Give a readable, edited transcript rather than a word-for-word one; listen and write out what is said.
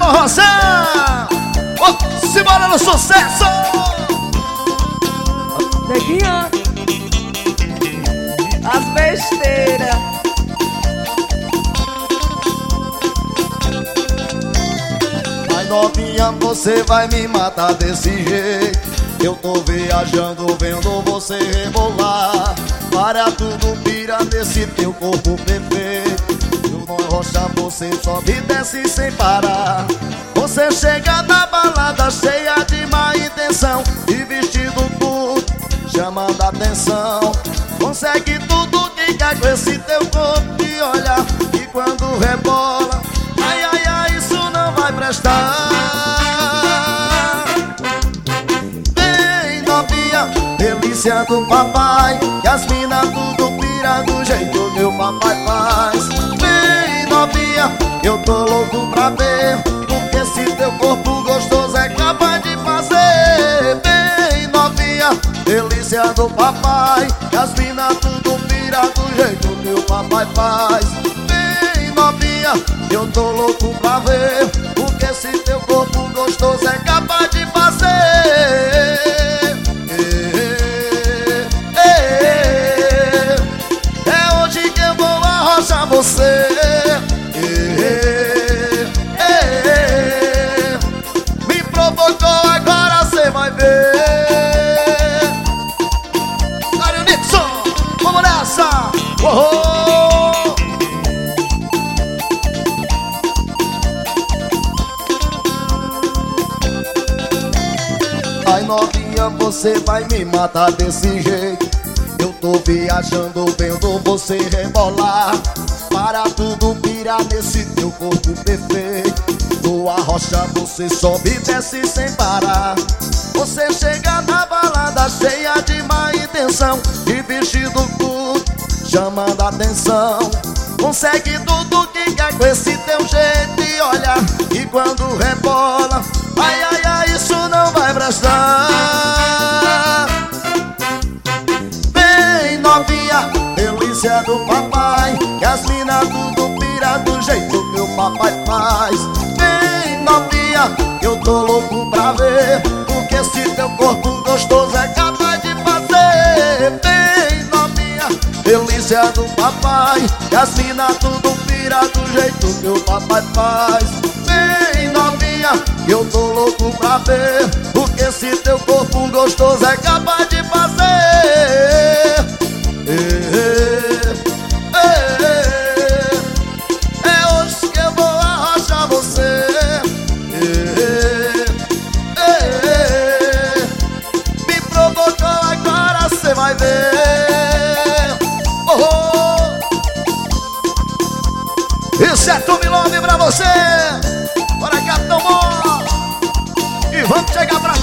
Alô, Rosé! Oh, simbora no sucesso! Neguinha, as besteiras. Ai, novinha, você vai me matar desse jeito. Eu tô viajando, vendo você rebolar. Para tudo, pira nesse teu corpo perfeito. Eu não rocha, você só me desce sem parar. Você chega na balada cheia de má intenção e vestido curto, chamando a atenção. Consegue tudo que quer com esse teu corpo de olhar. E quando rebola, ai, ai, ai, isso não vai prestar. Vem, novinha, delícia do papai, que as minas tudo pira do jeito meu papai faz. Vem, novinha, eu tô louco pra ver o que esse teu corpo gostoso é capaz de fazer. Vem, novinha, delícia do papai, que as minas tudo pira do jeito meu papai faz. Vem, novinha, eu tô louco pra ver o que esse teu corpo gostoso é capaz de fazer. É hoje que eu vou arrochar você. Me provocou, agora cê vai ver. Dário Nixon, vamos nessa! Oh! Ai, novinha, você vai me matar desse jeito. Eu tô viajando, vendo você rebolar. Para tudo, pira nesse teu corpo perfeito. Tua rocha, você sobe e desce sem parar. Você chega na balada cheia de má intenção e vestido curto, chamando a atenção. Consegue tudo que quer com esse teu jeito de olhar. E quando rebola, ai, ai, ai, isso não vai prestar. Vem, novinha, delícia do papai, que as minas tudo pira do jeito que o papai faz. Vem, novinha, eu tô louco pra ver o que esse teu corpo gostoso é capaz de fazer. Vem, novinha, delícia do papai, que as minas tudo pira do jeito que o papai faz. Vem, novinha, eu tô louco pra ver o que esse teu corpo gostoso é capaz de fazer. É hoje que eu vou arrochar você. Me provocou, agora cê vai ver. Oh, oh. Isso é Tommy Love pra você. Bora, Capitão Mó. E vamos chegar pra